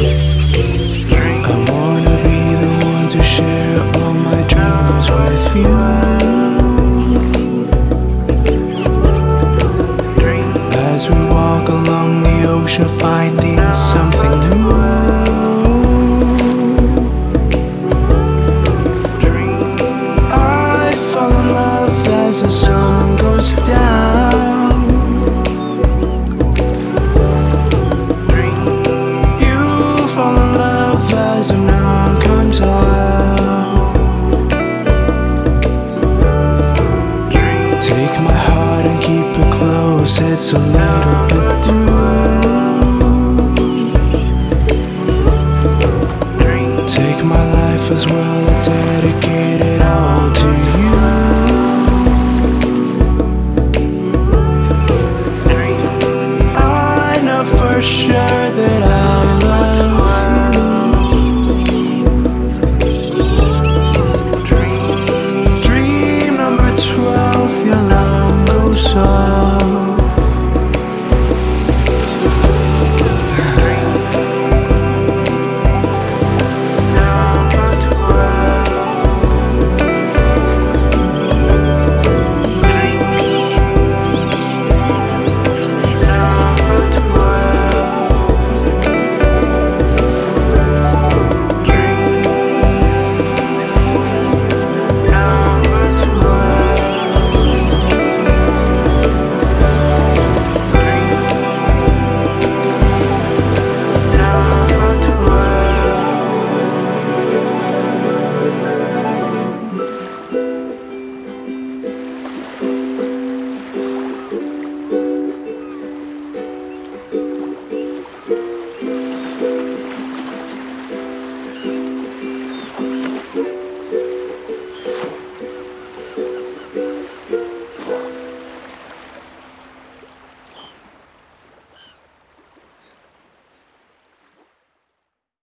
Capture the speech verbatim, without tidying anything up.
I wanna be the one to share all my dreams with you. As we walk along the ocean, finding something new. I fall in love as the sun goes down. You fall in love as the night comes out. Take my heart and keep it close, it's a love